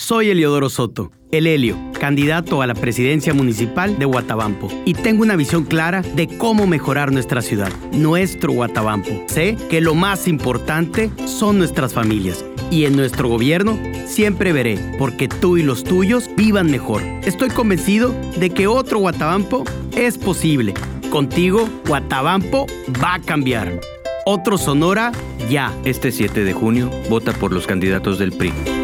Soy Eliodoro Soto, el Helio, candidato a la presidencia municipal de Huatabampo. Y tengo una visión clara de cómo mejorar nuestra ciudad, nuestro Huatabampo. Sé que lo más importante son nuestras familias. Y en nuestro gobierno siempre veré porque tú y los tuyos vivan mejor. Estoy convencido de que otro Huatabampo es posible. Contigo, Huatabampo va a cambiar. Otro Sonora, ya. Este 7 de junio, vota por los candidatos del PRI.